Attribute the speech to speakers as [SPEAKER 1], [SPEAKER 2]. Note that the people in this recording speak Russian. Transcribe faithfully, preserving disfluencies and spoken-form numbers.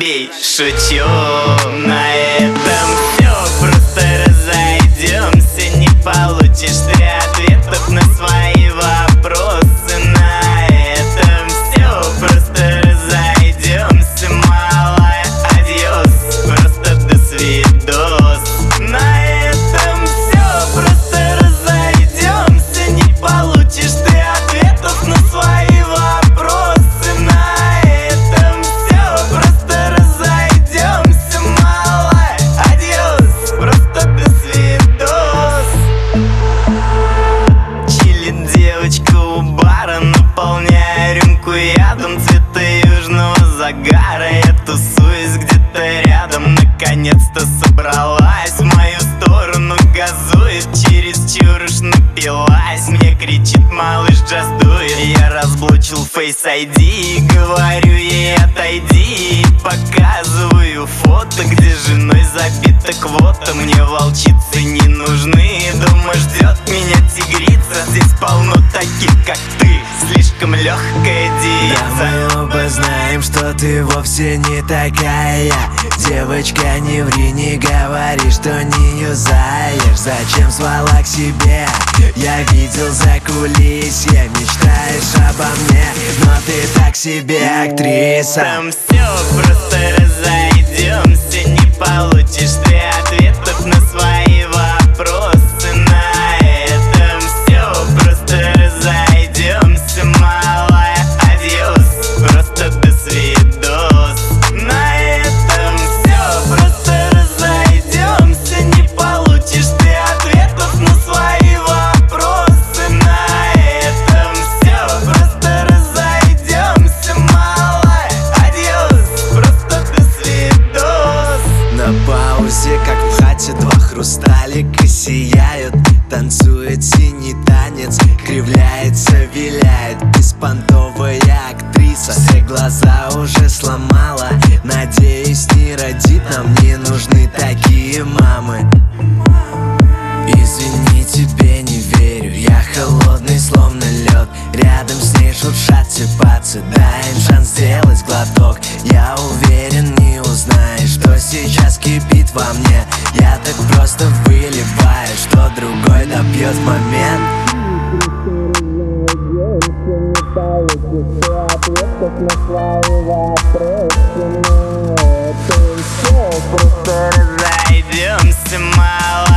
[SPEAKER 1] забей, шучу. На этом все, просто разойдемся. Не получишь ты ответов на свои вопросы. На этом все, просто разойдемся. Малая, адьос, просто до свидос. На этом все, просто разойдемся. Не получишь ты ответов на свои вопросы. На этом все, просто разойдемся. Малая, адьос, просто до свидос. Чилит девочка у бара, наполняя рюмку ядом цвета южного загара. Я тусуюсь где-то рядом, наконец-то собралась в мою сторону, газует, чересчур уж напилась. Мне кричит: малыш, джаз дует. Я разблочил Face ай ди и говорю ей: отойди. И показываю фото, где женой забита квота. Мне волчицы не нужны, дома ждет меня тигрица. Здесь полно таких, как ты, слишком легкая девица.
[SPEAKER 2] Да, мы оба знаем, что ты вовсе не такая. Девочка, не ври, не говори, что не юзаешь. Зачем звала к себе? Я видел за кулисье. Мечтаешь обо мне, но ты так себе актриса.
[SPEAKER 1] Там все, просто разойдемся. Не получишь ты ответов на свои вопросы. На этом все, просто разойдемся. Малая, адьос, просто до свидос. На этом все, просто разойдемся. Не получишь ты ответов на свои вопросы. На этом все, просто разойдемся. Малая, адьос, просто до свидос.
[SPEAKER 2] На паузе, как в хате, два хрусталика сияют. Танцует синий танец, кривляется, виляет. Беспонтовая актриса, все глаза уже сломала. Надеюсь, не родит, нам не нужны такие мамы. Извини, тебе не верю, я холодный, словно лед. Рядом с ней шуршат все пацы, дай им шанс сделать глоток. Я уверен, не узнаешь, что сейчас кипит во мне. Я так просто выливаю, что другой допьет в момент.
[SPEAKER 1] Просто разойдемся, мало.